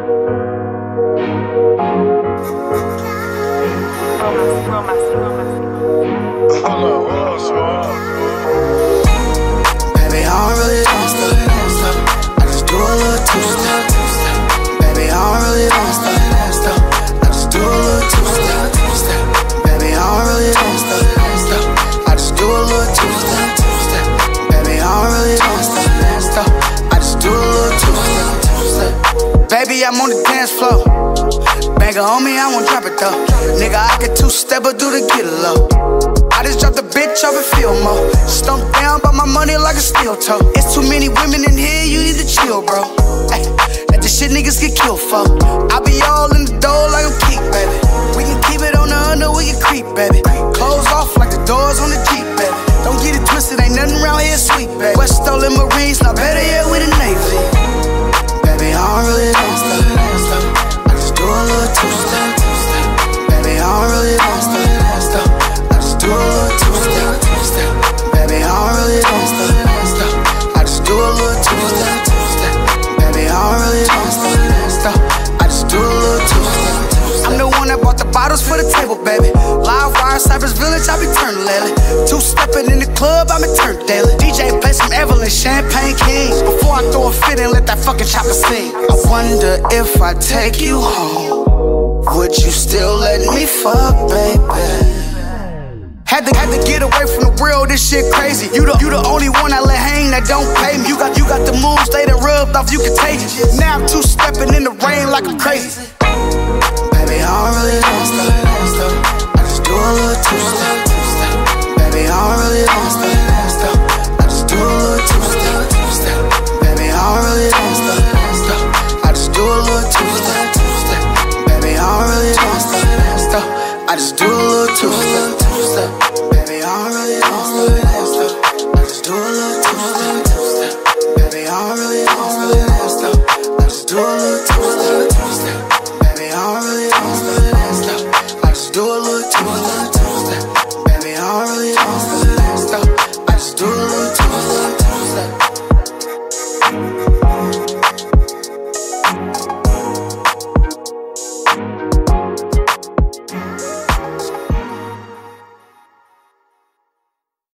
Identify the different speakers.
Speaker 1: Baby, I don't really don't stop. I just do a little two-step. Baby, I don't really don't stop. I just do a little two-step. Baby, I don't really don't stop. I just do a little two-step. Baby, I don't really don't stop. I just do a little two-step. Baby, I'm on the dance floor. Banger on me, I won't drop it though. Nigga, I can two-step or do the get low. I just dropped a bitch off and feel more. Stumped down by my money like a steel toe. It's too many women in here, you need to chill, bro. Ay, let the shit niggas get killed for. I be all in the door like I'm Keek, baby. We can keep it on the under, we can creep, baby. Close off like the doors on the Jeep, baby. Don't get it twisted, ain't nothing around here sweet, baby. West Stolen Marines, not better yet with the Navy. Baby, I don't really don't stop. I just do a little two-step. Baby, I don't really don't stop. I just do a little two-step. Baby, I don't really don't stop. I just do a little two-step. Baby, I don't really don't stop. I just do a little two-step. I'm the one that bought the bottles for the table, baby. Live wire, Cypress Village, I be turning lately. Two-stepping in the club, I'm in turn daily. DJ play some Evelyn, Champagne King. Before I throw a fit and let that fucking chopper sing. I wonder if I take you home, would you still let me fuck, baby? Had to get away from the real, this shit crazy. You the only one I let hang that don't pay me. You got the moves, they done rubbed off, you contagious. Now I'm two-stepping in the rain like I'm crazy. Baby, I don't really don't stop. I just do a little two-step. Baby, I don't really don't stop. I just do a little two-step. Baby, I don't really don't stop. I just do a little two-step. Baby, I don't really don't stop. I just do a little two-step.